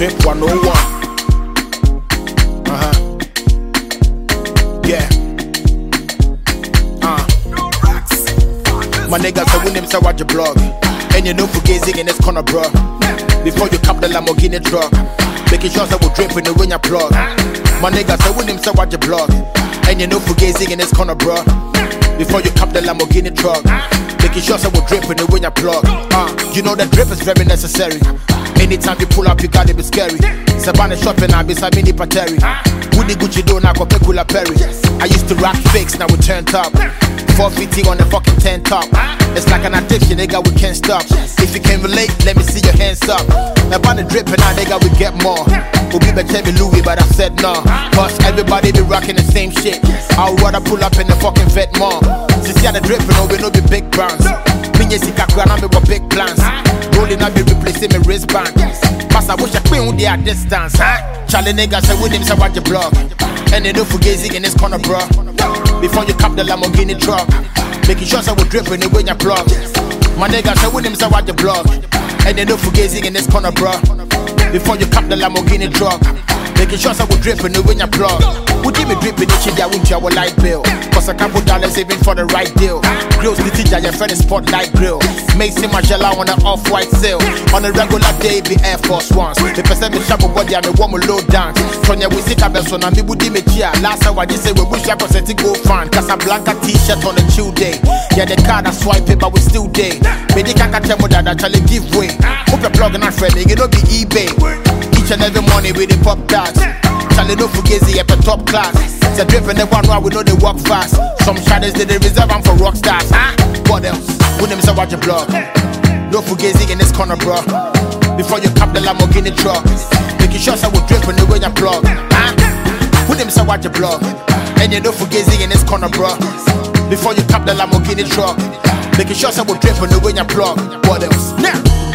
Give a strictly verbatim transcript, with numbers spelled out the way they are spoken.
Drip one oh one. Uh-huh. Yeah. Uh. My niggas say we name say watch your blog. And you know fugazing in this corner, bro. Before you cap the Lamborghini truck, making sure that we drip in the when you plug. My niggas say we name say watch your blog. And you know fugazing in this corner, bro. Before you cap the Lamborghini truck, making sure that we drip in the when you plug. Uh, you know that drip is very necessary. Anytime you pull up, you gotta be scary. Sabana shopping, I be Sabini Pateri. Woody Gucci do now, Pekula Perry. I used to rock fakes, now we turned up. four fifty on the fucking ten top. It's like an addiction, nigga, we can't stop. If you can relate, let me see your hands up. Now by the dripping, now nigga, we get more. We'll be better Louis, but I said no. Cause everybody be rocking the same shit. I'll rather pull up in the fucking vet more. Since you the dripping, no, we know be big brands. Minye Sikakura, now we got big plans. Rolling up, be replacing my wristband. Pass, I wish I queen with their distance, huh? Charlie niggas say with him, say watch your blog. And they know fugazing in this corner, bro. Before you cap the Lamborghini truck, making sure I will drip in the way you plug. My niggas say with him, say watch your blog. And they know fugazing in this corner, bro. Before you cap the Lamborghini truck, making sure I will drip in the way you plug. Would you me dripping each day, I won't your light bill. Cause a couple dollars saving for the right deal. Grills the teacher, your friend is spotlight grill. Macy Margiela on the off-white sale. On a regular day, be Air Force Ones. The percent me sharp body, I'm a woman low down. Sonya we sit up so now me would me chia. Last time I just say we wish I could set it go fan. Casablanca t-shirt on a chill day. Yeah, the card I swipe it, but we still day. Me the can't tell me that I actually give way. Hope you're plugging and friendly, it don't be eBay. Each and every morning with the pop tags. Charlie no fugazi at the top class. It's dripping the one where we know they walk fast. Some shadows they reserve them for rock stars. Huh? What else? Who them say watch your blog? No fugazi in this corner, bro. Before you cap the Lamborghini truck, making sure I will drip in the way you plug. Huh? Who them say watch your blog? And you know fugazi in this corner, bro. Before you cap the Lamborghini truck, making sure I will drip in the way you plug. What else? Now.